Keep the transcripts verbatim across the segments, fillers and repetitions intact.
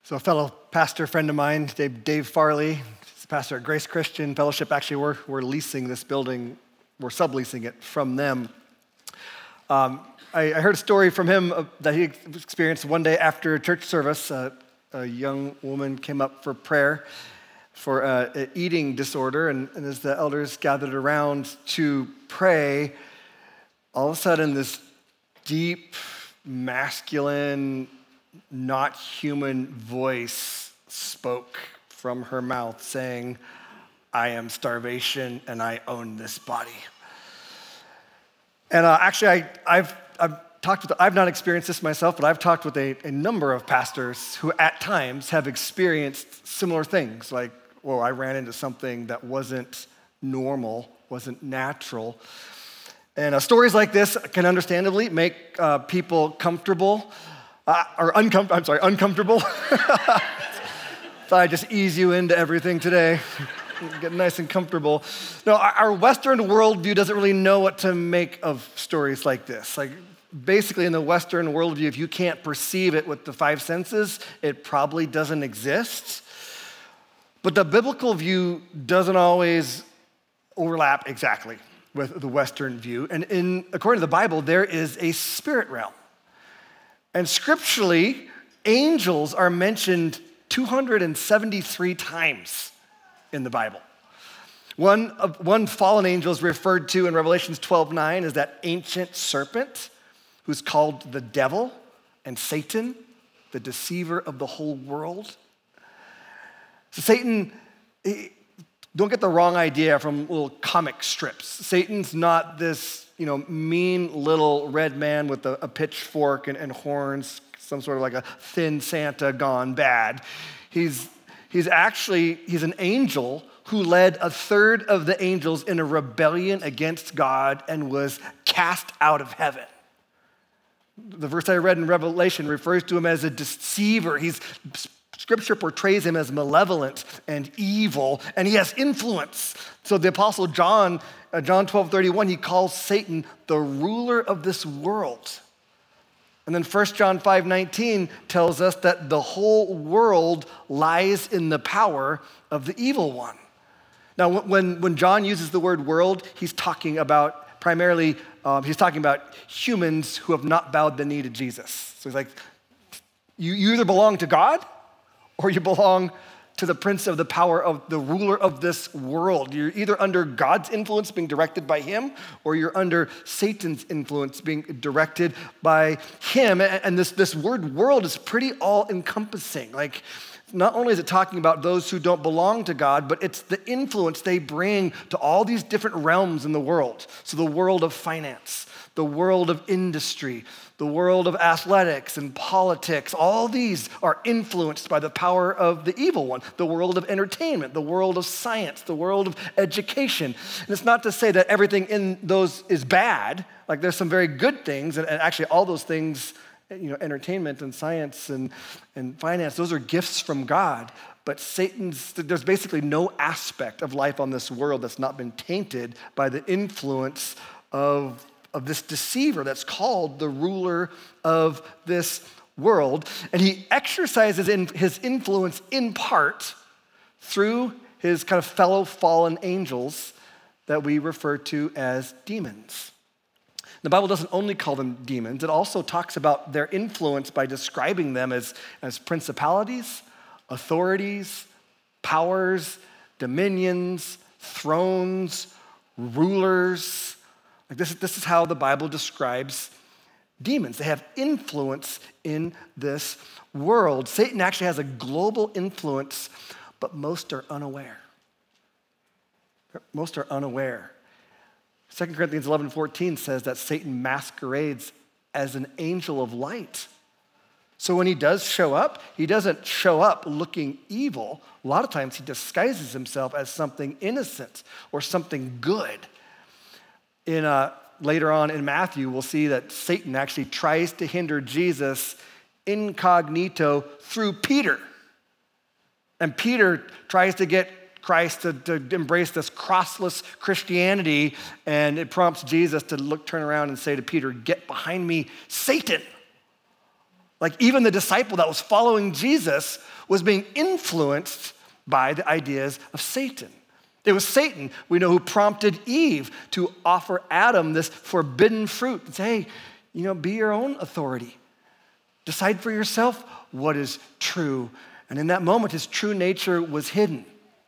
So a fellow pastor friend of mine, Dave, Dave Farley, he's a pastor at Grace Christian Fellowship. Actually, we're, we're leasing this building. We're subleasing it from them. Um, I, I heard a story from him uh, that he experienced one day after a church service. Uh, a young woman came up for prayer for uh, an eating disorder, and, and as the elders gathered around to pray, all of a sudden this deep, masculine, not human voice spoke from her mouth saying, "I am starvation and I own this body." And uh, actually, I, I've, I've talked with, I've not experienced this myself, but I've talked with a, a number of pastors who at times have experienced similar things. Like, well, I ran into something that wasn't normal, wasn't natural. And uh, stories like this can understandably make uh, people comfortable, uh, or uncom- I'm sorry, uncomfortable. Thought I'd just ease you into everything today. Get nice and comfortable. No, our Western worldview doesn't really know what to make of stories like this. Like, basically in the Western worldview, if you can't perceive it with the five senses, it probably doesn't exist. But the biblical view doesn't always overlap exactly with the Western view. And in, according to the Bible, there is a spirit realm. And scripturally, angels are mentioned two hundred seventy-three times in the Bible. One, of, one fallen angel is referred to in Revelations twelve nine as that ancient serpent who's called the devil and Satan, the deceiver of the whole world. So Satan, he, don't get the wrong idea from little comic strips. Satan's not this, you know, mean little red man with a, a pitchfork and, and horns, some sort of like a thin Santa gone bad. He's He's actually, he's an angel who led a third of the angels in a rebellion against God and was cast out of heaven. The verse I read in Revelation refers to him as a deceiver. He's, Scripture portrays him as malevolent and evil, and he has influence. So the Apostle John, uh, John twelve thirty-one, he calls Satan the ruler of this world. And then First John five nineteen tells us that the whole world lies in the power of the evil one. Now, when, when John uses the word world, he's talking about primarily, um, he's talking about humans who have not bowed the knee to Jesus. So he's like, you, you either belong to God or you belong to the prince of the power of the ruler of this world. You're either under God's influence being directed by him, or you're under Satan's influence being directed by him. And this, this word world is pretty all-encompassing. Like, not only is it talking about those who don't belong to God, but it's the influence they bring to all these different realms in the world. So the world of finance, the world of industry, the world of athletics and politics, all these are influenced by the power of the evil one. The world of entertainment, the world of science, the world of education. And it's not to say that everything in those is bad. Like, there's some very good things, and, and actually all those things, you know, entertainment and science and, and finance, those are gifts from God. But Satan's, there's basically no aspect of life on this world that's not been tainted by the influence of of this deceiver that's called the ruler of this world. And he exercises in his influence in part through his kind of fellow fallen angels that we refer to as demons. The Bible doesn't only call them demons, it also talks about their influence by describing them as, as principalities, authorities, powers, dominions, thrones, rulers. Like this, this is how the Bible describes demons. They have influence in this world. Satan actually has a global influence, but most are unaware. Most are unaware. Second Corinthians eleven fourteen says that Satan masquerades as an angel of light. So when he does show up, he doesn't show up looking evil. A lot of times he disguises himself as something innocent or something good. In uh, later on in Matthew, we'll see that Satan actually tries to hinder Jesus incognito through Peter. And Peter tries to get Christ to, to embrace this crossless Christianity, and it prompts Jesus to look, turn around and say to Peter, "Get behind me, Satan." Like even the disciple that was following Jesus was being influenced by the ideas of Satan. It was Satan, we know, who prompted Eve to offer Adam this forbidden fruit and say, hey, you know, be your own authority. Decide for yourself what is true. And in that moment, his true nature was hidden.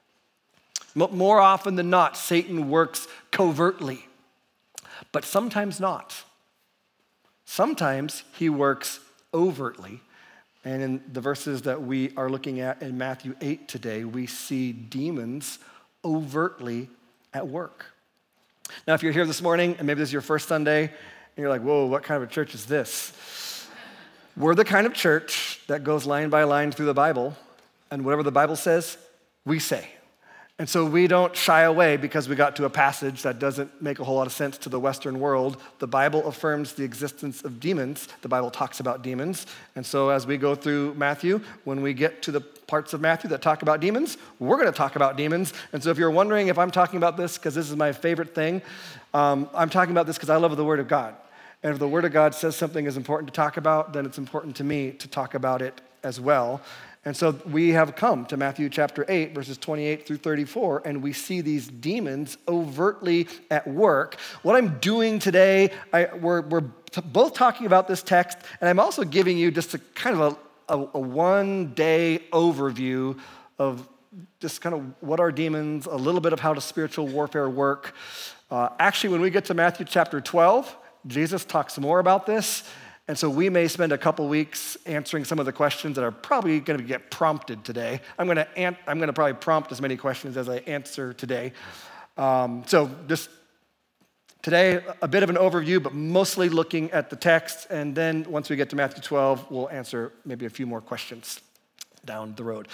More often than not, Satan works covertly, but sometimes not. Sometimes he works overtly. And in the verses that we are looking at in Matthew eight today, we see demons overtly at work. Now, if you're here this morning, and maybe this is your first Sunday, and you're like, whoa, what kind of a church is this? We're the kind of church that goes line by line through the Bible, and whatever the Bible says, we say. And so we don't shy away because we got to a passage that doesn't make a whole lot of sense to the Western world. The Bible affirms the existence of demons. The Bible talks about demons. And so as we go through Matthew, when we get to the parts of Matthew that talk about demons, we're going to talk about demons. And so if you're wondering if I'm talking about this because this is my favorite thing, um, I'm talking about this because I love the Word of God. And if the Word of God says something is important to talk about, then it's important to me to talk about it as well. And so we have come to Matthew chapter eight, verses twenty-eight through thirty-four, and we see these demons overtly at work. What I'm doing today, I, we're, we're t- both talking about this text, and I'm also giving you just a kind of a, a, a one-day overview of just kind of what are demons, a little bit of how does spiritual warfare work. Uh, actually, when we get to Matthew chapter twelve, Jesus talks more about this. And so we may spend a couple weeks answering some of the questions that are probably going to get prompted today. I'm going to an- I'm going to probably prompt as many questions as I answer today. Um, so just today, a bit of an overview, but mostly looking at the text. And then once we get to Matthew twelve, we'll answer maybe a few more questions down the road.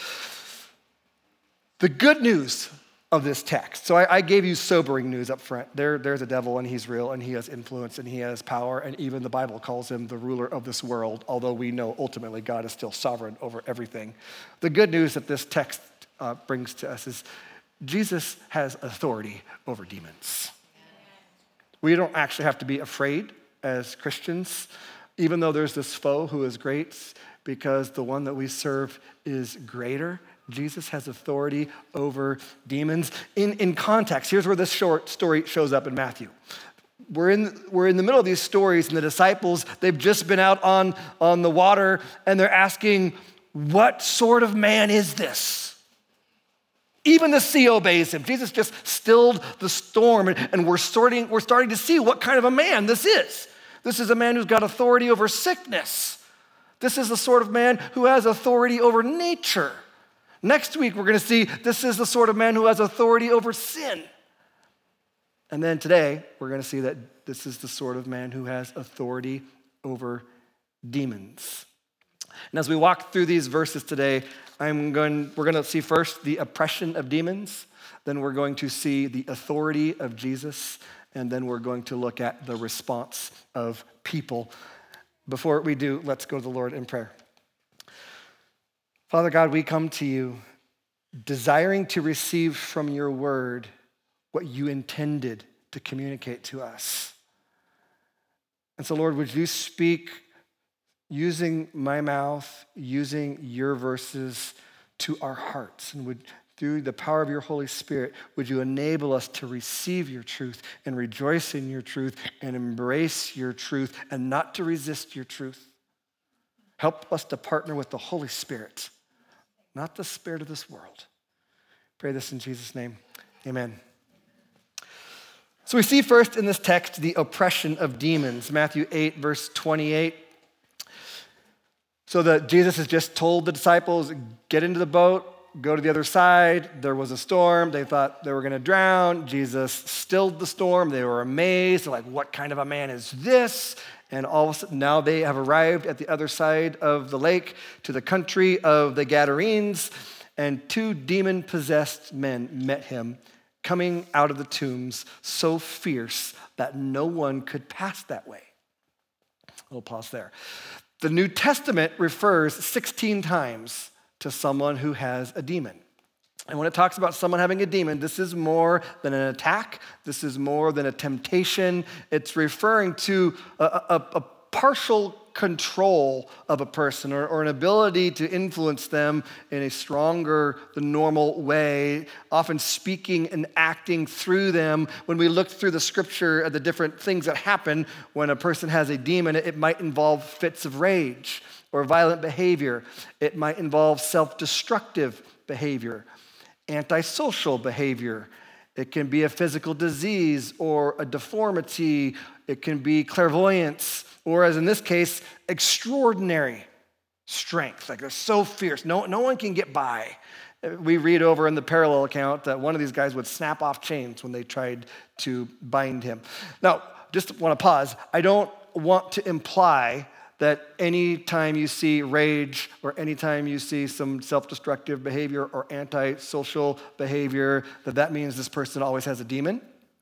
The good news of this text. So I, I gave you sobering news up front. There, there's a devil, and he's real, and he has influence, and he has power, and even the Bible calls him the ruler of this world, although we know ultimately God is still sovereign over everything. The good news that this text uh, brings to us is Jesus has authority over demons. We don't actually have to be afraid as Christians, even though there's this foe who is great, because the one that we serve is greater. Jesus has authority over demons. In, in context, here's where this short story shows up in Matthew. We're in, we're in the middle of these stories, and the disciples, they've just been out on, on the water, and they're asking, what sort of man is this? Even the sea obeys him. Jesus just stilled the storm, and, and we're, starting, we're starting to see what kind of a man this is. This is a man who's got authority over sickness. This is the sort of man who has authority over nature. Next week, we're going to see this is the sort of man who has authority over sin. And then today, we're going to see that this is the sort of man who has authority over demons. And as we walk through these verses today, I'm going, we're going to see first the oppression of demons, then we're going to see the authority of Jesus, and then we're going to look at the response of people. Before we do, let's go to the Lord in prayer. Father God, we come to you desiring to receive from your word what you intended to communicate to us. And so, Lord, would you speak using my mouth, using your verses to our hearts, and would, through the power of your Holy Spirit, would you enable us to receive your truth and rejoice in your truth and embrace your truth and not to resist your truth. Help us to partner with the Holy Spirit, not the spirit of this world. Pray this in Jesus' name. Amen. So we see first in this text the oppression of demons. Matthew eight, verse twenty-eight. So that Jesus has just told the disciples, get into the boat, go to the other side. There was a storm. They thought they were going to drown. Jesus stilled the storm. They were amazed. They're like, what kind of a man is this? And all of a sudden, now they have arrived at the other side of the lake to the country of the Gadarenes, and two demon-possessed men met him coming out of the tombs so fierce that no one could pass that way. We'll pause there. The New Testament refers sixteen times to someone who has a demon. And when it talks about someone having a demon, this is more than an attack. This is more than a temptation. It's referring to a, a, a partial control of a person or, or an ability to influence them in a stronger than normal way, often speaking and acting through them. When we look through the scripture at the different things that happen when a person has a demon, it, it might involve fits of rage or violent behavior. It might involve self-destructive behavior, antisocial behavior. It can be a physical disease or a deformity. It can be clairvoyance, or as in this case, extraordinary strength. Like they're so fierce, no, no one can get by. We read over in the parallel account that one of these guys would snap off chains when they tried to bind him. Now, just want to pause. I don't want to imply that anytime you see rage or anytime you see some self-destructive behavior or antisocial behavior, that that means this person always has a demon.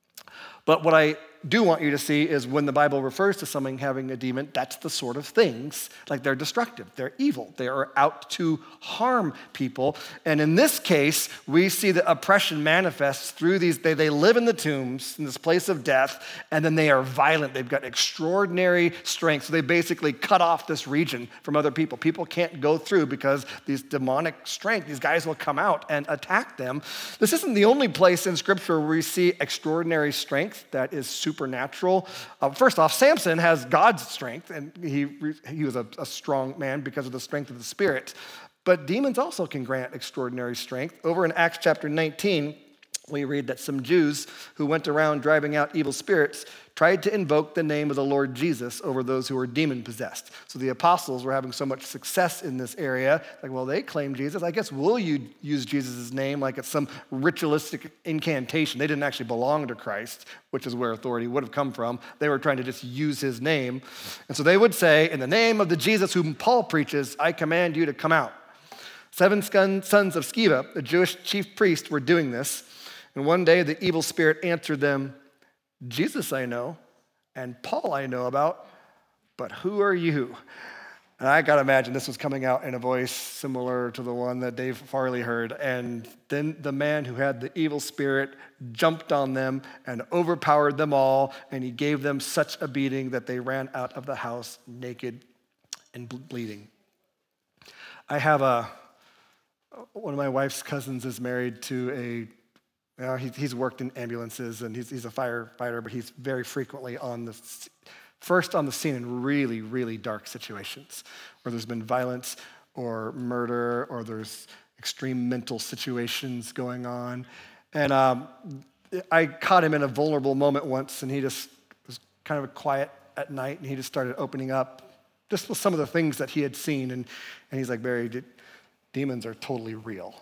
But what I do want you to see is when the Bible refers to someone having a demon, that's the sort of things, like they're destructive, they're evil, they are out to harm people. And in this case, we see that oppression manifests through these, they, they live in the tombs, in this place of death, and then they are violent. They've got extraordinary strength. So they basically cut off this region from other people. People can't go through because these demonic strength, these guys will come out and attack them. This isn't the only place in Scripture where we see extraordinary strength that is supernatural. Uh, first off, Samson has God's strength, and he, he was a, a strong man because of the strength of the Spirit. But demons also can grant extraordinary strength. Over in Acts chapter nineteen, we read that some Jews who went around driving out evil spirits tried to invoke the name of the Lord Jesus over those who were demon-possessed. So the apostles were having so much success in this area, like, well, they claim Jesus. I guess we'll use Jesus' name like it's some ritualistic incantation. They didn't actually belong to Christ, which is where authority would have come from. They were trying to just use his name. And so they would say, in the name of the Jesus whom Paul preaches, I command you to come out. Seven sons of Sceva, the Jewish chief priest, were doing this. And one day the evil spirit answered them, Jesus I know, and Paul I know about, but who are you? And I gotta imagine this was coming out in a voice similar to the one that Dave Farley heard. And then the man who had the evil spirit jumped on them and overpowered them all, and he gave them such a beating that they ran out of the house naked and bleeding. I have a, one of my wife's cousins is married to a You know, he, he's worked in ambulances and he's, he's a firefighter, but he's very frequently on the, first on the scene in really, really dark situations where there's been violence or murder or there's extreme mental situations going on. And um, I caught him in a vulnerable moment once, and he just was kind of quiet at night, and he just started opening up just with some of the things that he had seen. And, and he's like, Barry, demons are totally real.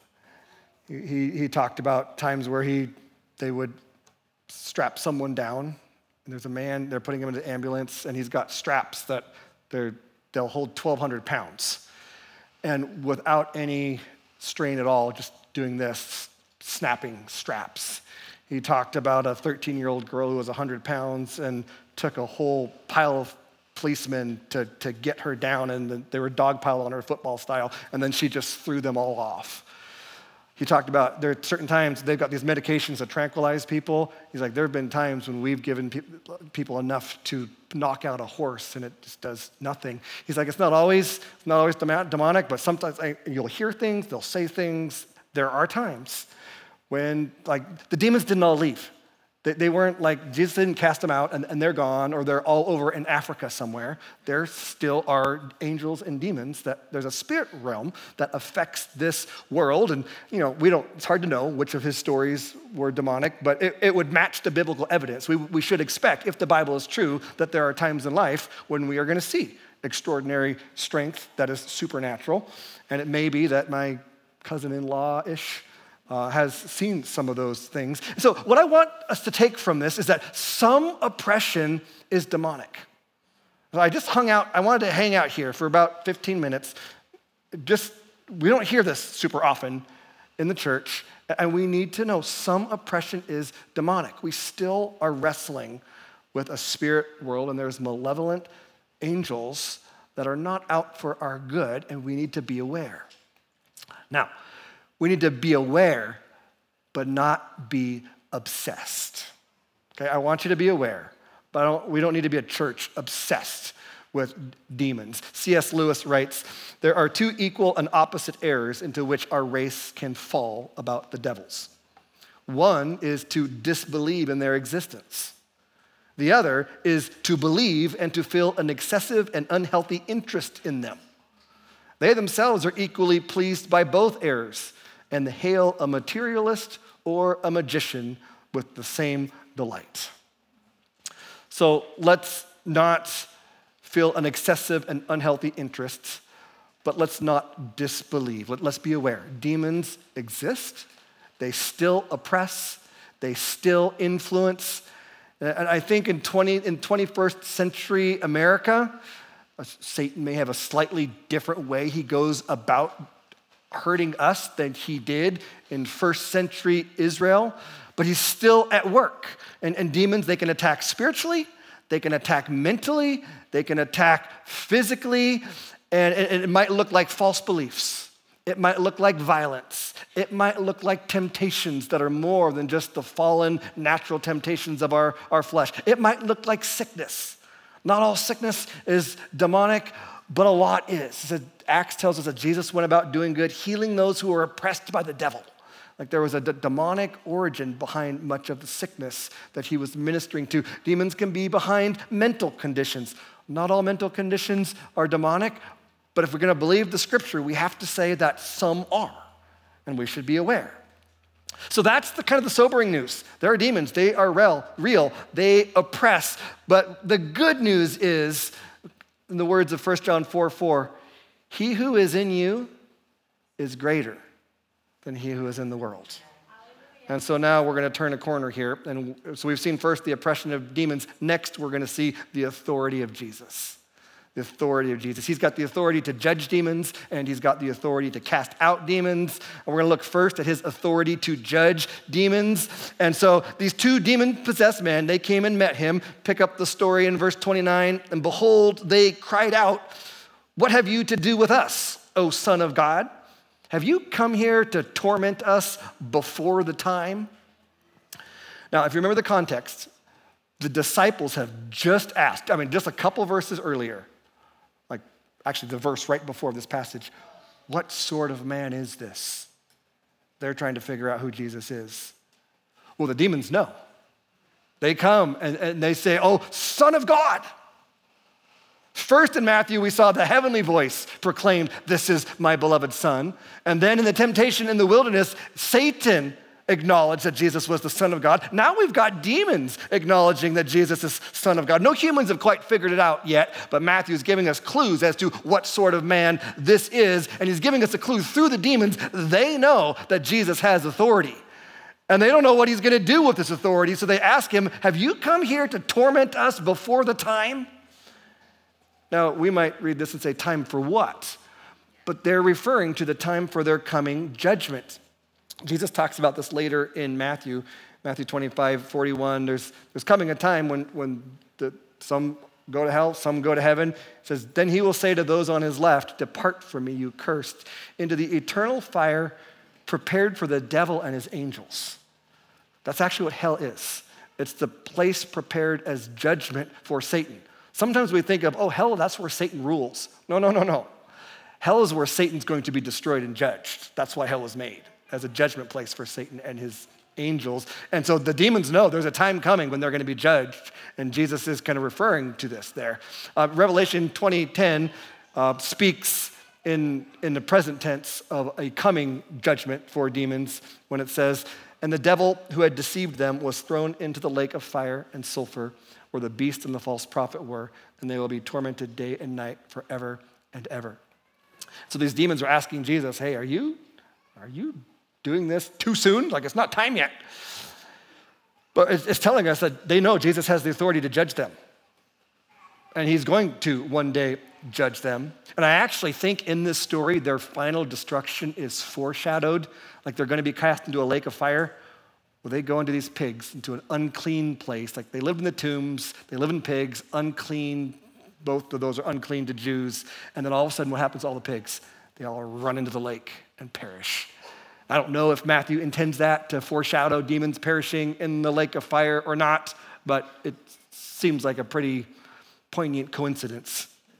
He, he talked about times where he they would strap someone down, and there's a man, they're putting him in an ambulance, and he's got straps that they're, they'll hold twelve hundred pounds. And without any strain at all, just doing this, snapping straps. He talked about a thirteen-year-old girl who was one hundred pounds and took a whole pile of policemen to, to get her down, and they were dogpile on her football style, and then she just threw them all off. He talked about there are certain times they've got these medications that tranquilize people. He's like, there have been times when we've given pe- people enough to knock out a horse and it just does nothing. He's like, it's not always, it's not always demonic, but sometimes I, you'll hear things, they'll say things. There are times when, like, the demons didn't all leave. They, they weren't like, Jesus didn't cast them out and, and they're gone, or they're all over in Africa somewhere. There still are angels and demons, that there's a spirit realm that affects this world. And, you know, we don't, it's hard to know which of his stories were demonic, but it, it would match the biblical evidence. We, we should expect, if the Bible is true, that there are times in life when we are gonna see extraordinary strength that is supernatural. And it may be that my cousin-in-law-ish Uh, has seen some of those things. So what I want us to take from this is that some oppression is demonic. So I just hung out, I wanted to hang out here for about fifteen minutes. Just, we don't hear this super often in the church, and we need to know some oppression is demonic. We still are wrestling with a spirit world, and there's malevolent angels that are not out for our good, and we need to be aware. Now, we need to be aware, but not be obsessed. Okay, I want you to be aware, but I don't, we don't need to be a church obsessed with demons. C S Lewis writes, there are two equal and opposite errors into which our race can fall about the devils. One is to disbelieve in their existence. The other is to believe and to feel an excessive and unhealthy interest in them. They themselves are equally pleased by both errors and hail a materialist or a magician with the same delight. So let's not feel an excessive and unhealthy interest, but let's not disbelieve. Let's be aware. Demons exist. They still oppress. They still influence. And I think in twenty in twenty-first century America, Satan may have a slightly different way he goes about hurting us than he did in first century Israel, but he's still at work. And, and demons, they can attack spiritually, they can attack mentally, they can attack physically, and it, it might look like false beliefs. It might look like violence. It might look like temptations that are more than just the fallen natural temptations of our, our flesh. It might look like sickness. Not all sickness is demonic, but a lot is. Acts tells us that Jesus went about doing good, healing those who were oppressed by the devil. Like there was a d- demonic origin behind much of the sickness that he was ministering to. Demons can be behind mental conditions. Not all mental conditions are demonic, but if we're going to believe the scripture, we have to say that some are, and we should be aware. So that's the kind of the sobering news. There are demons. They are real. real. They oppress. But the good news is, in the words of First John four four, he who is in you is greater than he who is in the world. And so now we're going to turn a corner here. And so we've seen first the oppression of demons. Next, we're going to see the authority of Jesus. The authority of Jesus. He's got the authority to judge demons, and he's got the authority to cast out demons. And we're going to look first at his authority to judge demons. And so these two demon-possessed men, they came and met him. Pick up the story in verse twenty-nine. And behold, they cried out, "What have you to do with us, O Son of God? Have you come here to torment us before the time?" Now, if you remember the context, the disciples have just asked, I mean, just a couple verses earlier, like actually the verse right before this passage, what sort of man is this? They're trying to figure out who Jesus is. Well, the demons know. They come and, and they say, "Oh, Son of God." First in Matthew, we saw the heavenly voice proclaimed, "This is my beloved Son." And then in the temptation in the wilderness, Satan acknowledged that Jesus was the Son of God. Now we've got demons acknowledging that Jesus is Son of God. No humans have quite figured it out yet, but Matthew's giving us clues as to what sort of man this is, and he's giving us a clue through the demons. They know that Jesus has authority, and they don't know what he's going to do with this authority, so they ask him, "Have you come here to torment us before the time?" Now, we might read this and say, time for what? But they're referring to the time for their coming judgment. Jesus talks about this later in Matthew, Matthew twenty-five, forty-one. There's, there's coming a time when, when the, some go to hell, some go to heaven. It says, "Then he will say to those on his left, 'Depart from me, you cursed, into the eternal fire prepared for the devil and his angels.'" That's actually what hell is. It's the place prepared as judgment for Satan. Sometimes we think of, oh, hell, that's where Satan rules. No, no, no, no. Hell is where Satan's going to be destroyed and judged. That's why hell was made, as a judgment place for Satan and his angels. And so the demons know there's a time coming when they're going to be judged, and Jesus is kind of referring to this there. Uh, Revelation twenty ten uh, speaks in, in the present tense of a coming judgment for demons when it says, "And the devil who had deceived them was thrown into the lake of fire and sulfur, where the beast and the false prophet were, and they will be tormented day and night forever and ever." So these demons are asking Jesus, "Hey, are you, are you doing this too soon? Like, it's not time yet." But it's telling us that they know Jesus has the authority to judge them. And he's going to one day judge them. And I actually think in this story, their final destruction is foreshadowed. Like they're going to be cast into a lake of fire. Well, they go into these pigs, into an unclean place. Like they live in the tombs, they live in pigs, unclean. Both of those are unclean to Jews. And then all of a sudden, what happens to all the pigs? They all run into the lake and perish. I don't know if Matthew intends that to foreshadow demons perishing in the lake of fire or not, but it seems like a pretty poignant coincidence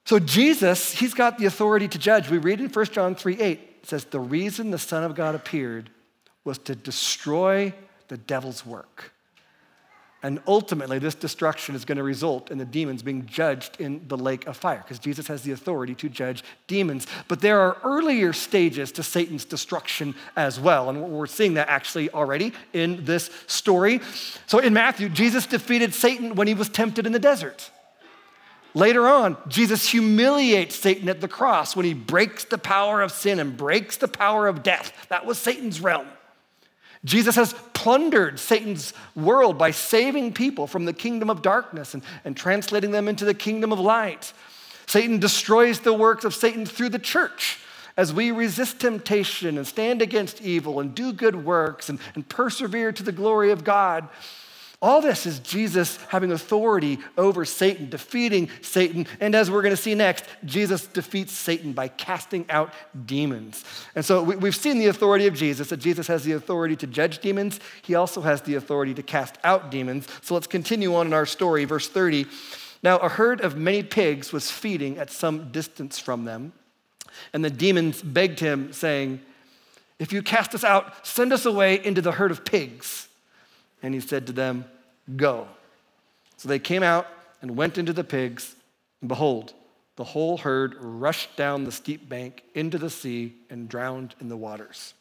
So Jesus, he's got the authority to judge. We read in First John three eight, it says, the reason the Son of God appeared was to destroy the devil's work. And ultimately, this destruction is going to result in the demons being judged in the lake of fire, because Jesus has the authority to judge demons. But there are earlier stages to Satan's destruction as well, and we're seeing that actually already in this story. So in Matthew, Jesus defeated Satan when he was tempted in the desert. Later on, Jesus humiliates Satan at the cross when he breaks the power of sin and breaks the power of death. That was Satan's realm. Jesus has plundered Satan's world by saving people from the kingdom of darkness and, and translating them into the kingdom of light. Satan destroys the works of Satan through the church as we resist temptation and stand against evil and do good works and, and persevere to the glory of God. All this is Jesus having authority over Satan, defeating Satan. And as we're going to see next, Jesus defeats Satan by casting out demons. And so we, we've seen the authority of Jesus, that Jesus has the authority to judge demons. He also has the authority to cast out demons. So let's continue on in our story, verse thirty. Now, a herd of many pigs was feeding at some distance from them. And the demons begged him, saying, if you cast us out, send us away into the herd of pigs. And he said to them, go. So they came out and went into the pigs, and behold, the whole herd rushed down the steep bank into the sea and drowned in the waters.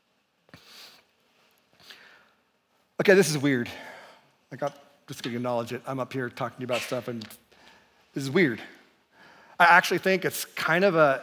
Okay, this is weird. Like, I'm just gonna acknowledge it. I'm up here talking to you about stuff, and this is weird. I actually think it's kind of a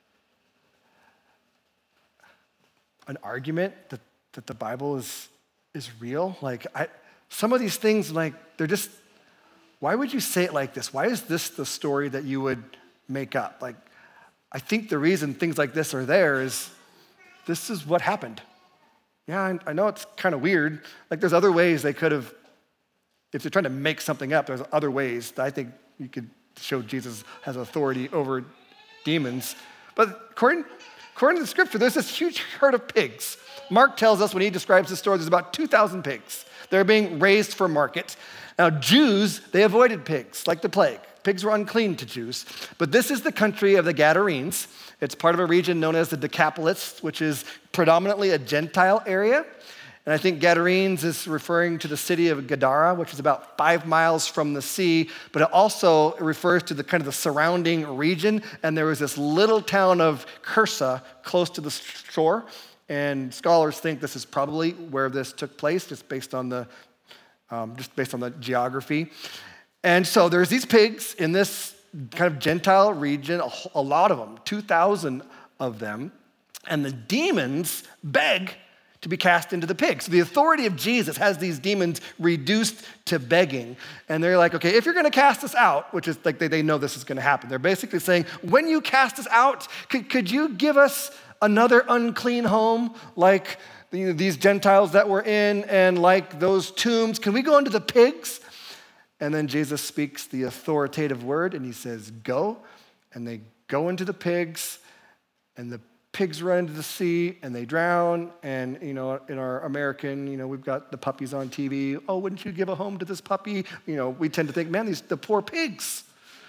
an argument that, that the Bible is is real. Like, I, some of these things, like, they're just, why would you say it like this? Why is this the story that you would make up? Like, I think the reason things like this are there is this is what happened. Yeah, I, I know it's kind of weird. Like, there's other ways they could have, if they're trying to make something up, there's other ways that I think you could show Jesus has authority over demons. But according, according to the scripture, there's this huge herd of pigs. Mark tells us when he describes the story, there's about two thousand pigs. They're being raised for market. Now, Jews, they avoided pigs like the plague. Pigs were unclean to Jews. But this is the country of the Gadarenes. It's part of a region known as the Decapolis, which is predominantly a Gentile area. And I think Gadarenes is referring to the city of Gadara, which is about five miles from the sea, but it also refers to the kind of the surrounding region. And there was this little town of Cursa close to the shore. And scholars think this is probably where this took place, just based on the um, just based on the geography. And so there's these pigs in this kind of Gentile region, a, a lot of them, two thousand of them, and the demons beg to be cast into the pigs. So the authority of Jesus has these demons reduced to begging. And they're like, okay, if you're gonna cast us out, which is like they, they know this is gonna happen. They're basically saying, when you cast us out, could, could you give us another unclean home like you know, these Gentiles that we're in and like those tombs? Can we go into the pigs? And then Jesus speaks the authoritative word and he says, go. And they go into the pigs and the pigs run into the sea and they drown. And, you know, in our American, you know, we've got the puppies on T V. Oh, wouldn't you give a home to this puppy? You know, we tend to think, man, these the poor pigs.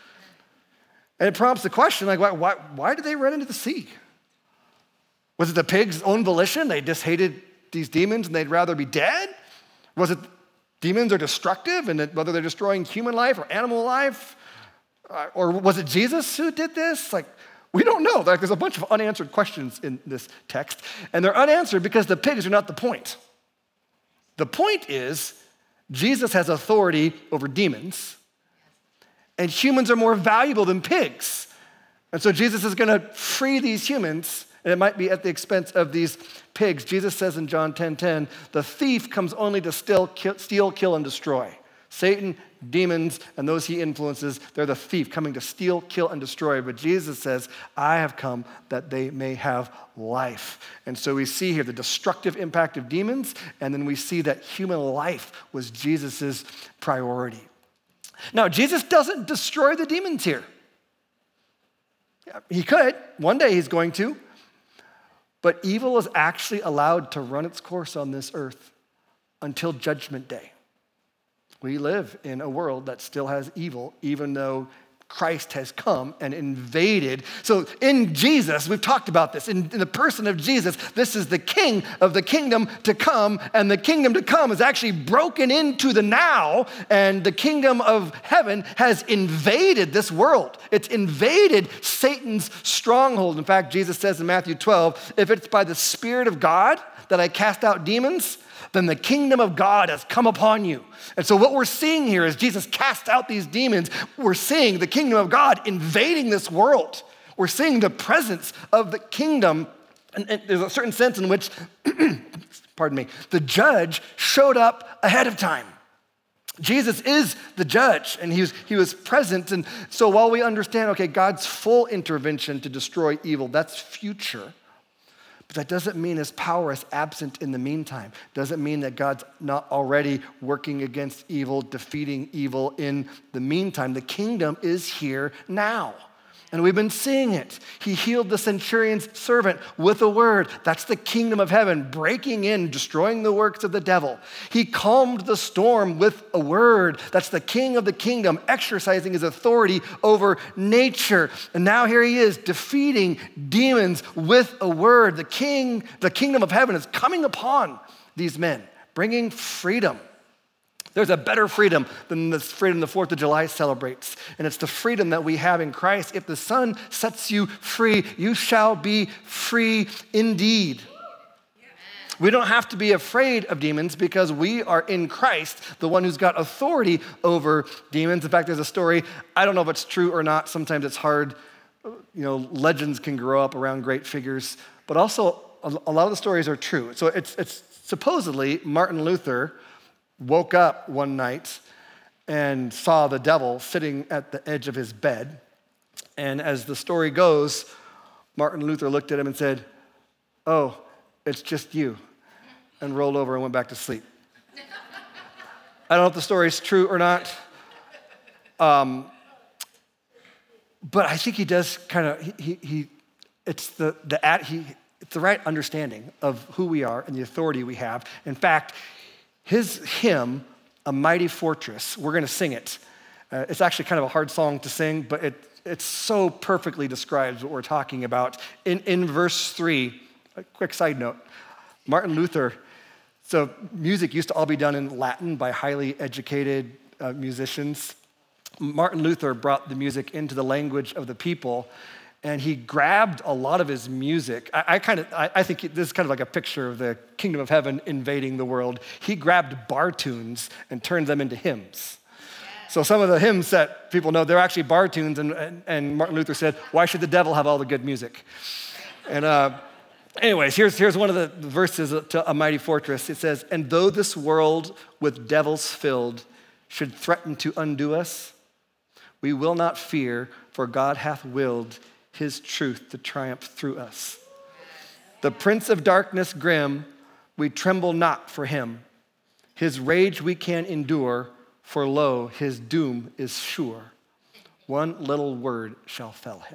And it prompts the question, like, why, why, why did they run into the sea? Was it the pigs' own volition? They just hated these demons and they'd rather be dead? Was it demons are destructive and that whether they're destroying human life or animal life? Uh, or was it Jesus who did this? Like, we don't know. Like, there's a bunch of unanswered questions in this text. And they're unanswered because the pigs are not the point. The point is Jesus has authority over demons and humans are more valuable than pigs. And so Jesus is going to free these humans, and it might be at the expense of these pigs. Jesus says in John ten ten, the thief comes only to steal, kill, steal, kill, and destroy. Satan, demons, and those he influences, they're the thief coming to steal, kill, and destroy. But Jesus says, I have come that they may have life. And so we see here the destructive impact of demons, and then we see that human life was Jesus' priority. Now, Jesus doesn't destroy the demons here. He could. One day he's going to. But evil is actually allowed to run its course on this earth until Judgment Day. We live in a world that still has evil, even though Christ has come and invaded. So in Jesus, we've talked about this, in, in the person of Jesus, this is the king of the kingdom to come, and the kingdom to come is actually broken into the now, and the kingdom of heaven has invaded this world. It's invaded Satan's stronghold. In fact, Jesus says in Matthew twelve, if it's by the Spirit of God that I cast out demons, then the kingdom of God has come upon you. And so what we're seeing here is Jesus cast out these demons. We're seeing the kingdom of God invading this world. We're seeing the presence of the kingdom. And, and there's a certain sense in which, pardon me, the judge showed up ahead of time. Jesus is the judge, and he was, he was present. And so while we understand, okay, God's full intervention to destroy evil, that's future. But that doesn't mean his power is absent in the meantime. Doesn't mean that God's not already working against evil, defeating evil in the meantime. The kingdom is here now. And we've been seeing it. He healed the centurion's servant with a word. That's the kingdom of heaven, breaking in, destroying the works of the devil. He calmed the storm with a word. That's the king of the kingdom, exercising his authority over nature. And now here he is, defeating demons with a word. The king, the kingdom of heaven is coming upon these men, bringing freedom. There's a better freedom than the freedom the fourth of July celebrates. And it's the freedom that we have in Christ. If the Son sets you free, you shall be free indeed. We don't have to be afraid of demons because we are in Christ, the one who's got authority over demons. In fact, there's a story, I don't know if it's true or not. Sometimes it's hard. You know, legends can grow up around great figures, but also a lot of the stories are true. So it's, it's supposedly Martin Luther woke up one night and saw the devil sitting at the edge of his bed. And as the story goes, Martin Luther looked at him and said, "Oh, it's just you," and rolled over and went back to sleep. I don't know if the story is true or not. Um, but I think he does kind of, he, he, he it's the, the at, he, it's the right understanding of who we are and the authority we have. In fact, his hymn, A Mighty Fortress, we're going to sing it. Uh, it's actually kind of a hard song to sing, but it, it so perfectly describes what we're talking about. In, in verse three, a quick side note, Martin Luther, so music used to all be done in Latin by highly educated uh, musicians. Martin Luther brought the music into the language of the people, and he grabbed a lot of his music. I, I kind of, I, I think this is kind of like a picture of the kingdom of heaven invading the world. He grabbed bar tunes and turned them into hymns. Yes. So some of the hymns that people know, they're actually bar tunes, and, and, and Martin Luther said, why should the devil have all the good music? And uh, anyways, here's, here's one of the verses to A Mighty Fortress. It says, and though this world with devils filled should threaten to undo us, we will not fear, for God hath willed his truth to triumph through us. The prince of darkness grim, we tremble not for him. His rage we can endure, for lo, his doom is sure. One little word shall fell him.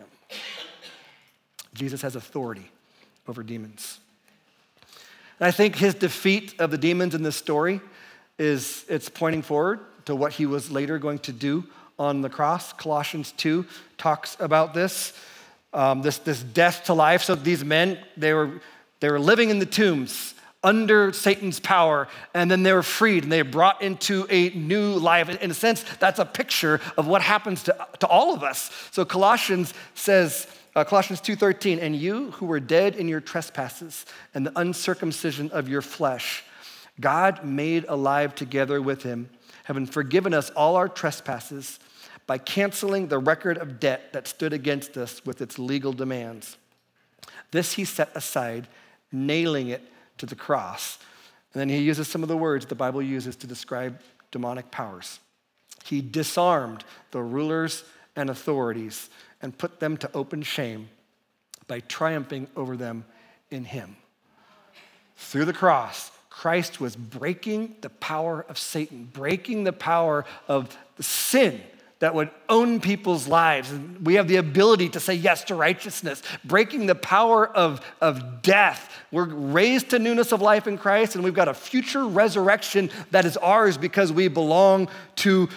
Jesus has authority over demons. And I think his defeat of the demons in this story is, it's pointing forward to what he was later going to do on the cross. Colossians two talks about this. Um, this, this death to life. So these men, they were, they were living in the tombs under Satan's power, and then they were freed, and they were brought into a new life. In a sense, that's a picture of what happens to, to all of us. So Colossians says, uh, Colossians two thirteen, and you who were dead in your trespasses and the uncircumcision of your flesh, God made alive together with him, having forgiven us all our trespasses, by canceling the record of debt that stood against us with its legal demands. This he set aside, nailing it to the cross. And then he uses some of the words the Bible uses to describe demonic powers. He disarmed the rulers and authorities and put them to open shame by triumphing over them in him. Through the cross, Christ was breaking the power of Satan, breaking the power of the sin that would own people's lives. And we have the ability to say yes to righteousness, breaking the power of, of death. We're raised to newness of life in Christ, and we've got a future resurrection that is ours because we belong to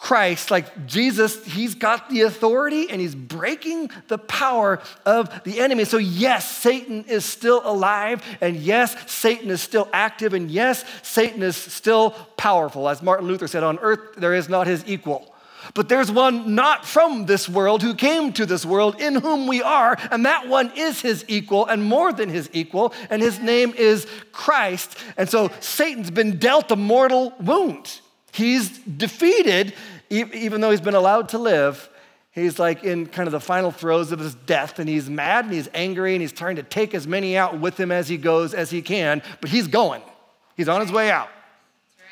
Christ, like Jesus, he's got the authority and he's breaking the power of the enemy. So yes, Satan is still alive, and yes, Satan is still active, and yes, Satan is still powerful. As Martin Luther said, on earth there is not his equal. But there's one not from this world who came to this world, in whom we are, and that one is his equal and more than his equal, and his name is Christ. And so Satan's been dealt a mortal wound. He's defeated, even though he's been allowed to live. He's like in kind of the final throes of his death, and he's mad and he's angry and he's trying to take as many out with him as he goes, as he can, but he's going. He's on his way out. That's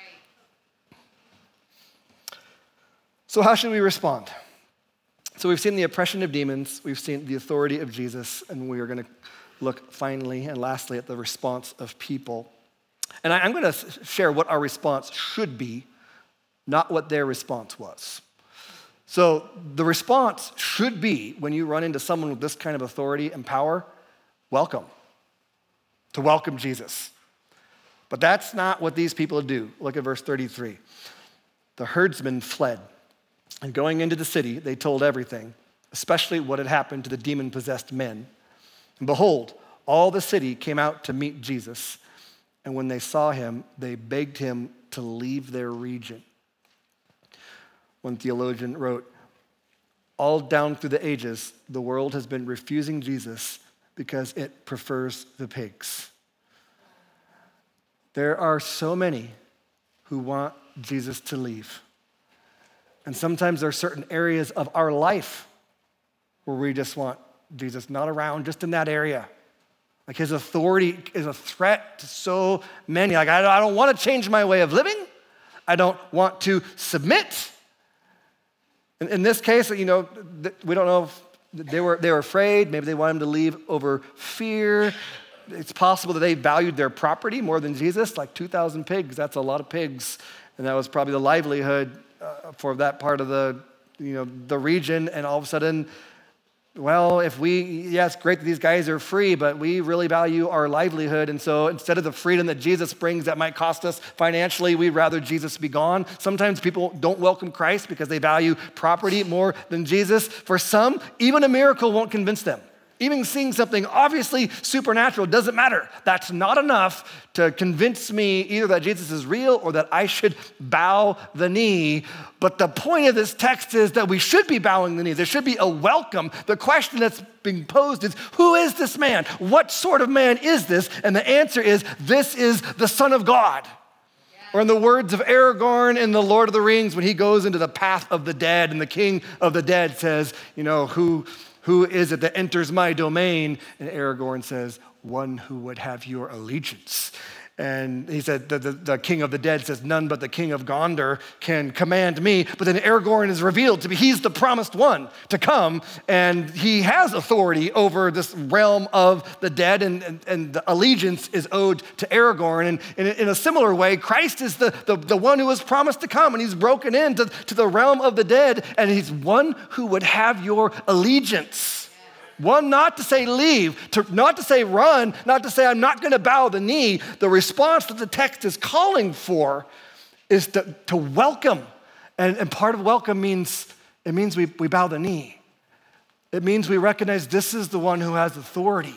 right. So how should we respond? So we've seen the oppression of demons, we've seen the authority of Jesus, and we are going to look finally and lastly at the response of people. And I, I'm going to share what our response should be, not what their response was. So the response should be, when you run into someone with this kind of authority and power, welcome. To welcome Jesus. But that's not what these people do. Look at verse thirty-three. The herdsmen fled, and going into the city, they told everything, especially what had happened to the demon-possessed men. And behold, all the city came out to meet Jesus, and when they saw him, they begged him to leave their region. One theologian wrote, all down through the ages, the world has been refusing Jesus because it prefers the pigs. There are so many who want Jesus to leave. And sometimes there are certain areas of our life where we just want Jesus not around, just in that area. Like his authority is a threat to so many. Like I don't want to change my way of living. I don't want to submit. In, in this case, you know, we don't know if they were, they were afraid. Maybe they wanted him to leave over fear. It's possible that they valued their property more than Jesus, like two thousand pigs. That's a lot of pigs. And that was probably the livelihood uh, for that part of the, you know, the region. And all of a sudden, well, if we, yeah, it's great that these guys are free, but we really value our livelihood. And so instead of the freedom that Jesus brings that might cost us financially, we'd rather Jesus be gone. Sometimes people don't welcome Christ because they value property more than Jesus. For some, even a miracle won't convince them. Even seeing something obviously supernatural doesn't matter. That's not enough to convince me either that Jesus is real or that I should bow the knee. But the point of this text is that we should be bowing the knee. There should be a welcome. The question that's being posed is, who is this man? What sort of man is this? And the answer is, this is the Son of God. Or in the words of Aragorn in The Lord of the Rings, when he goes into the path of the dead and the king of the dead says, you know, who... Who is it that enters my domain? And Aragorn says, one who would have your allegiance. And he said, the, the, the king of the dead says, none but the king of Gondor can command me. But then Aragorn is revealed to be, he's the promised one to come. And he has authority over this realm of the dead. And, and, and the allegiance is owed to Aragorn. And in, in a similar way, Christ is the, the, the one who was promised to come. And he's broken into to the realm of the dead. And he's one who would have your allegiance. One, not to say leave, to, not to say run, not to say I'm not going to bow the knee. The response that the text is calling for is to, to welcome. And, and part of welcome means, it means we, we bow the knee. It means we recognize this is the one who has authority.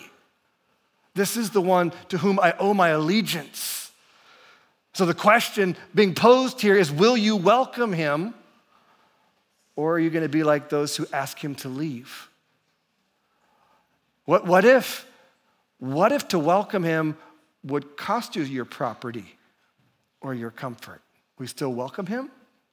This is the one to whom I owe my allegiance. So the question being posed here is, will you welcome him? Or are you going to be like those who ask him to leave? What, what if, what if to welcome him would cost you your property or your comfort? We still welcome him?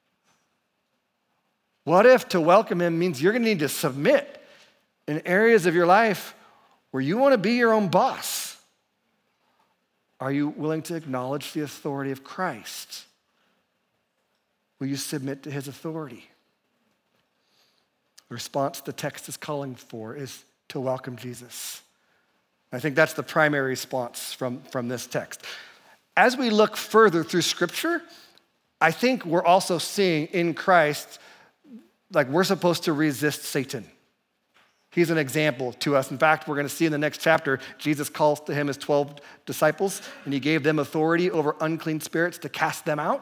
What if to welcome him means you're going to need to submit in areas of your life where you want to be your own boss? Are you willing to acknowledge the authority of Christ? Will you submit to his authority? The response the text is calling for is to welcome Jesus. I think that's the primary response from, from this text. As we look further through Scripture, I think we're also seeing in Christ, like we're supposed to resist Satan. He's an example to us. In fact, we're going to see in the next chapter, Jesus calls to him his twelve disciples, and he gave them authority over unclean spirits to cast them out.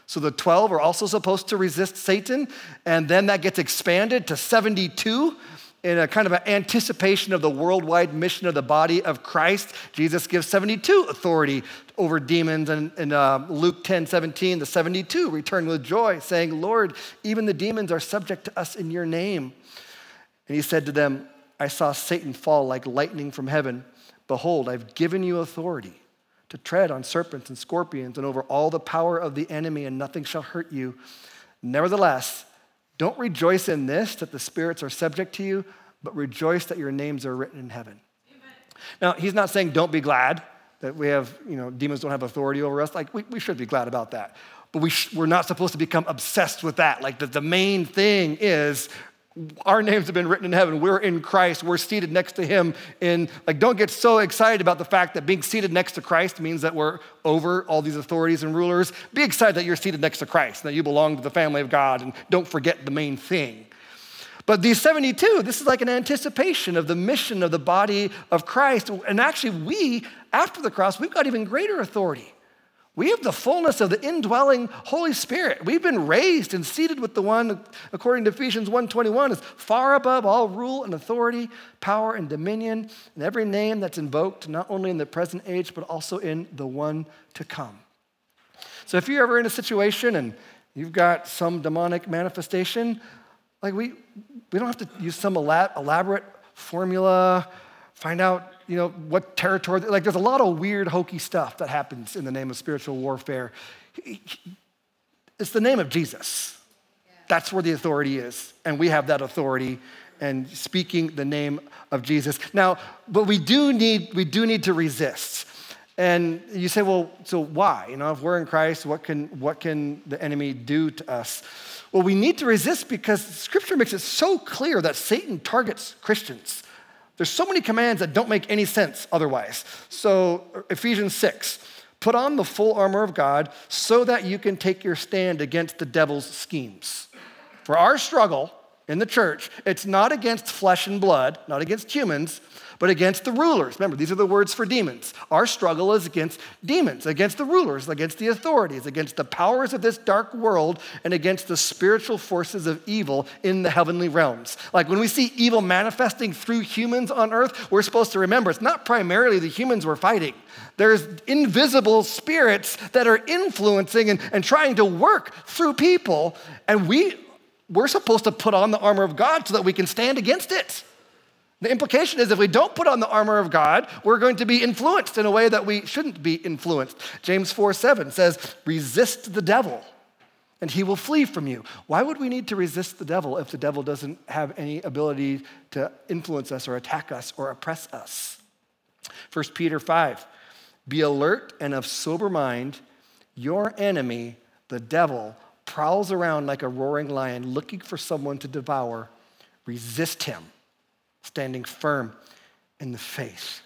So the twelve are also supposed to resist Satan, and then that gets expanded to seventy-two in a kind of an anticipation of the worldwide mission of the body of Christ. Jesus gives seventy-two authority over demons, and in uh, Luke ten seventeen, the seventy-two return with joy, saying, Lord, even the demons are subject to us in your name. And he said to them, I saw Satan fall like lightning from heaven. Behold, I've given you authority to tread on serpents and scorpions and over all the power of the enemy, and nothing shall hurt you. Nevertheless, don't rejoice in this, that the spirits are subject to you, but rejoice that your names are written in heaven. Amen. Now, he's not saying don't be glad that we have, you know, demons don't have authority over us. Like, we, we should be glad about that. But we sh- we're not supposed to become obsessed with that. Like, the, the main thing is our names have been written in heaven. We're in Christ. We're seated next to him. In, like, don't get so excited about the fact that being seated next to Christ means that we're over all these authorities and rulers. Be excited that you're seated next to Christ, that you belong to the family of God, and don't forget the main thing. But these seventy-two, this is like an anticipation of the mission of the body of Christ. And actually, we, after the cross, we've got even greater authority. We have the fullness of the indwelling Holy Spirit. We've been raised and seated with the one, according to Ephesians one twenty-one, is far above all rule and authority, power and dominion, and every name that's invoked, not only in the present age, but also in the one to come. So if you're ever in a situation and you've got some demonic manifestation, like we, we don't have to use some elaborate formula, find out, you know, what territory, like there's a lot of weird, hokey stuff that happens in the name of spiritual warfare. It's the name of Jesus. Yeah. That's where the authority is. And we have that authority and speaking the name of Jesus. Now, but we do need, we do need to resist. And you say, well, so why? You know, if we're in Christ, what can, what can the enemy do to us? Well, we need to resist because Scripture makes it so clear that Satan targets Christians. There's so many commands that don't make any sense otherwise. So Ephesians six, put on the full armor of God so that you can take your stand against the devil's schemes. For our struggle in the church, it's not against flesh and blood, not against humans, but against the rulers. Remember, these are the words for demons. Our struggle is against demons, against the rulers, against the authorities, against the powers of this dark world, and against the spiritual forces of evil in the heavenly realms. Like when we see evil manifesting through humans on earth, we're supposed to remember it's not primarily the humans we're fighting. There's invisible spirits that are influencing and, and trying to work through people, and we, we're supposed to put on the armor of God so that we can stand against it. The implication is if we don't put on the armor of God, we're going to be influenced in a way that we shouldn't be influenced. James four seven says, resist the devil and he will flee from you. Why would we need to resist the devil if the devil doesn't have any ability to influence us or attack us or oppress us? First Peter five, be alert and of sober mind. Your enemy, the devil, prowls around like a roaring lion looking for someone to devour. Resist him, standing firm in the faith.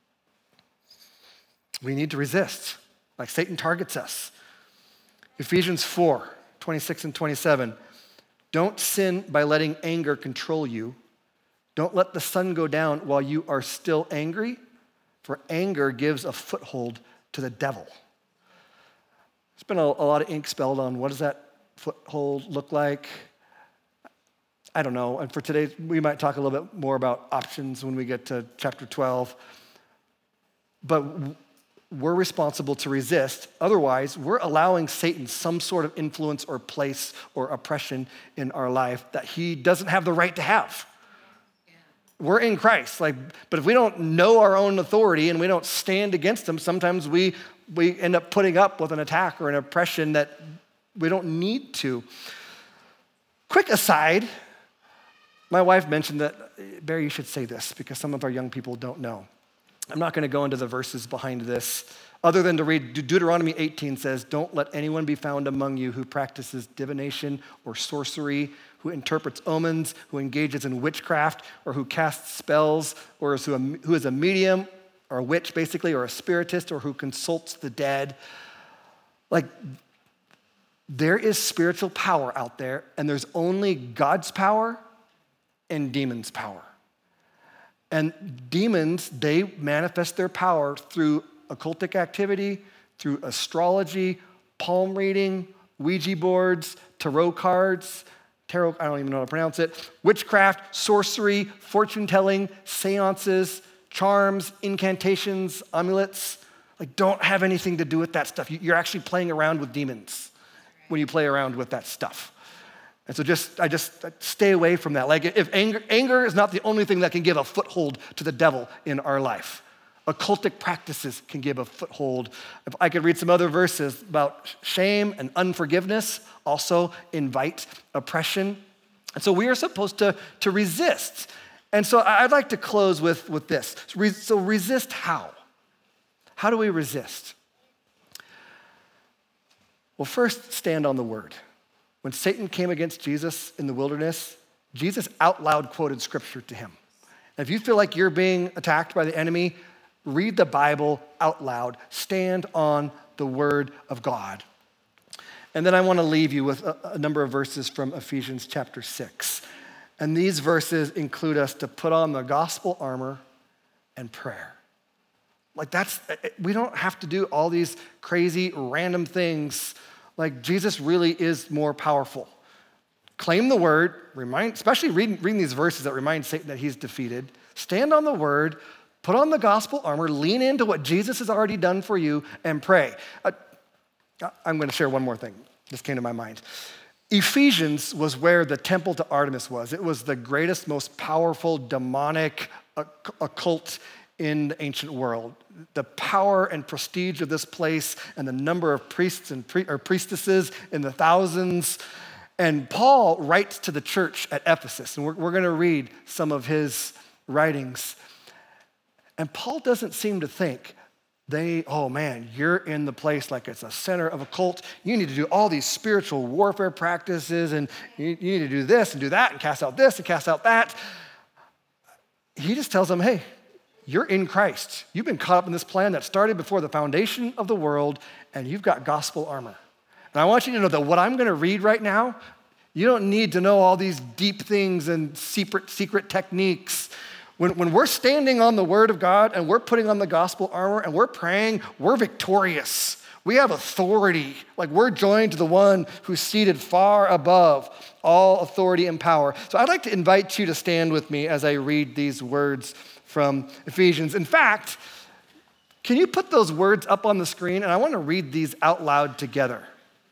We need to resist, like Satan targets us. Ephesians four, twenty-six and twenty-seven. Don't sin by letting anger control you. Don't let the sun go down while you are still angry, for anger gives a foothold to the devil. There's been a, a lot of ink spilled on what does that foothold look like. I don't know, and for today, we might talk a little bit more about options when we get to chapter twelve. But we're responsible to resist. Otherwise, we're allowing Satan some sort of influence or place or oppression in our life that he doesn't have the right to have. Yeah. We're in Christ, like, but if we don't know our own authority and we don't stand against him, sometimes we, we end up putting up with an attack or an oppression that we don't need to. Quick aside, my wife mentioned that, Barry, you should say this because some of our young people don't know. I'm not going to go into the verses behind this, other than to read Deuteronomy eighteen says, don't let anyone be found among you who practices divination or sorcery, who interprets omens, who engages in witchcraft, or who casts spells, or is who, who is a medium or a witch, basically, or a spiritist, or who consults the dead. Like, there is spiritual power out there, and there's only God's power and demons' power. And demons, they manifest their power through occultic activity, through astrology, palm reading, Ouija boards, tarot cards, tarot, I don't even know how to pronounce it, witchcraft, sorcery, fortune telling, seances, charms, incantations, amulets. Like, don't have anything to do with that stuff. You're actually playing around with demons when you play around with that stuff. And so just, I just stay away from that. Like, if anger, anger is not the only thing that can give a foothold to the devil in our life. Occultic practices can give a foothold. If I could read some other verses about shame and unforgiveness, also invite oppression. And so we are supposed to, to resist. And so I'd like to close with, with this. So resist how? How do we resist? Well, first, stand on the word. When Satan came against Jesus in the wilderness, Jesus out loud quoted scripture to him. And if you feel like you're being attacked by the enemy, read the Bible out loud. Stand on the word of God. And then I want to leave you with a, a number of verses from Ephesians chapter six. And these verses include us to put on the gospel armor and prayer. Like that's, we don't have to do all these crazy random things. Like Jesus really is more powerful. Claim the word, remind, especially reading, reading these verses that remind Satan that he's defeated. Stand on the word, put on the gospel armor, lean into what Jesus has already done for you, and pray. Uh, I'm going to share one more thing. This came to my mind. Ephesians was where the temple to Artemis was. It was the greatest, most powerful, demonic occult in the ancient world. The power and prestige of this place and the number of priests and pre- or priestesses in the thousands. And Paul writes to the church at Ephesus, and we're, we're going to read some of his writings. And Paul doesn't seem to think they, oh man, you're in the place like it's a center of a cult. You need to do all these spiritual warfare practices, and you, you need to do this and do that and cast out this and cast out that. He just tells them, hey, you're in Christ. You've been caught up in this plan that started before the foundation of the world, and you've got gospel armor. And I want you to know that what I'm going to read right now, you don't need to know all these deep things and secret, secret techniques. When, when we're standing on the word of God and we're putting on the gospel armor and we're praying, we're victorious. We have authority. Like we're joined to the one who's seated far above all authority and power. So I'd like to invite you to stand with me as I read these words from Ephesians. In fact, can you put those words up on the screen? And I want to read these out loud together.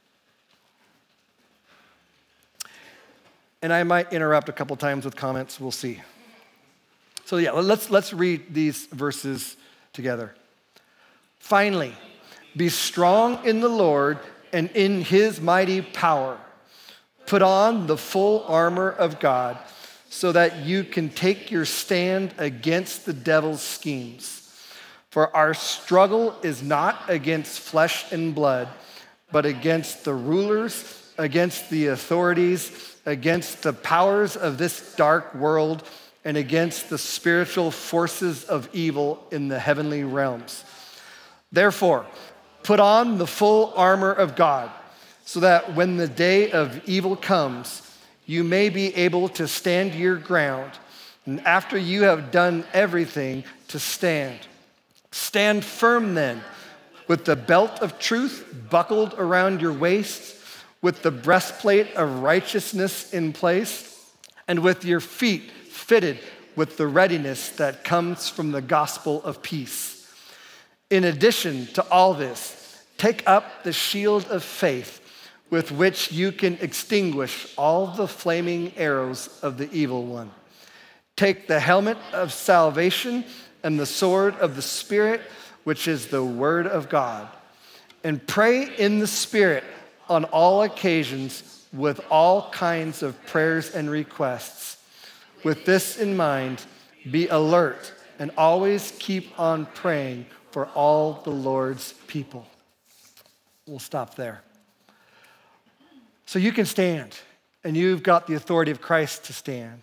And I might interrupt a couple times with comments, we'll see. So yeah, let's, let's read these verses together. Finally, be strong in the Lord and in his mighty power. Put on the full armor of God so that you can take your stand against the devil's schemes. For our struggle is not against flesh and blood, but against the rulers, against the authorities, against the powers of this dark world, and against the spiritual forces of evil in the heavenly realms. Therefore, put on the full armor of God, so that when the day of evil comes, you may be able to stand your ground, and after you have done everything, to stand. Stand firm then, with the belt of truth buckled around your waist, with the breastplate of righteousness in place, and with your feet fitted with the readiness that comes from the gospel of peace. In addition to all this, take up the shield of faith with which you can extinguish all the flaming arrows of the evil one. Take the helmet of salvation and the sword of the Spirit, which is the word of God, and pray in the Spirit on all occasions with all kinds of prayers and requests. With this in mind, be alert and always keep on praying for all the Lord's people. We'll stop there. So you can stand, and you've got the authority of Christ to stand.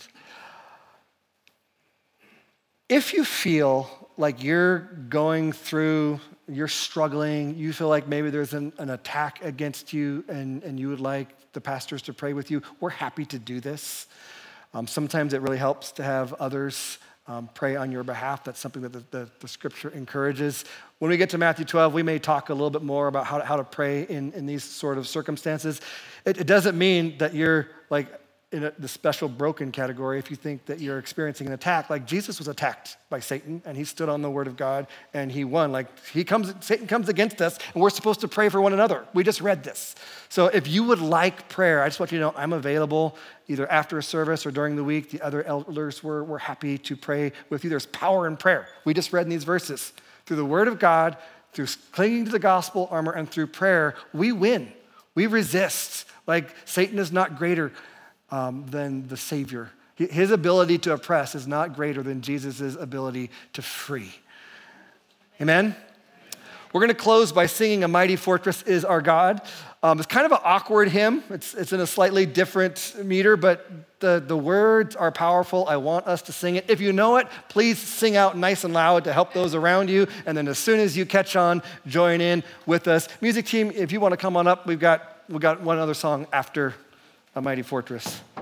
If you feel like you're going through, you're struggling, you feel like maybe there's an, an attack against you and, and you would like the pastors to pray with you, we're happy to do this. Um, sometimes it really helps to have others um, pray on your behalf. That's something that the, the, the scripture encourages. When we get to Matthew twelve, we may talk a little bit more about how to, how to pray in, in these sort of circumstances. It, it doesn't mean that you're like in a, the special broken category if you think that you're experiencing an attack. Like Jesus was attacked by Satan, and he stood on the word of God, and he won. Like he comes, Satan comes against us, and we're supposed to pray for one another. We just read this. So if you would like prayer, I just want you to know I'm available either after a service or during the week. The other elders were, were happy to pray with you. There's power in prayer. We just read in these verses. Through the word of God, through clinging to the gospel armor, and through prayer, we win. We resist. Like Satan is not greater Um, than the Savior. His ability to oppress is not greater than Jesus' ability to free. Amen? We're going to close by singing A Mighty Fortress Is Our God. Um, it's kind of an awkward hymn. It's, it's in a slightly different meter, but the, the words are powerful. I want us to sing it. If you know it, please sing out nice and loud to help those around you. And then as soon as you catch on, join in with us. Music team, if you want to come on up, we've got, we've got one other song after A Mighty Fortress.